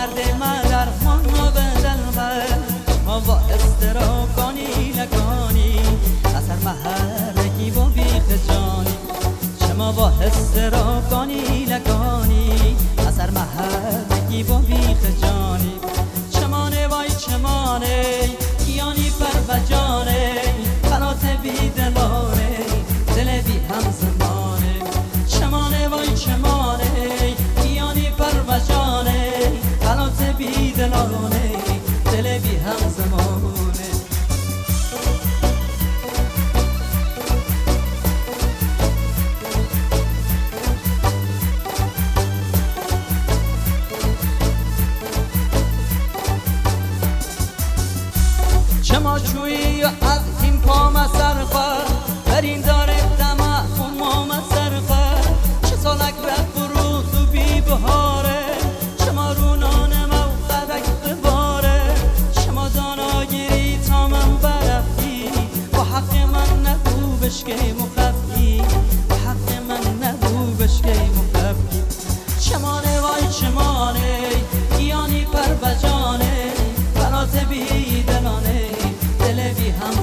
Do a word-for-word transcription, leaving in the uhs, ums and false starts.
درد من درمان به دلبر ما با استراکانی لکانی اثر محرگی با بیخ جانی شما با استراکانی لکانی اثر محرگی با بیخ جانی چمانه وای چمانه کیانی پر و جانه قنات بی دلانه دل بی هم زمانه چمانه وای چمانه کیانی پر و جانه قنات بی دلانه دل بی هم زمانه چما چویی از این پا مسرفه در این داره دمه خون ما مسرفه چه سالک رفت برو تو بی بهاره شما رو نانه مو قدک بباره شما داناگیری تا من برفتی با حق من نگو بشکی مخفی با حق من نگو بشکی مخفی چمانه وای چمانه ایانی پر بجانه برات بی دلانه دل بی هم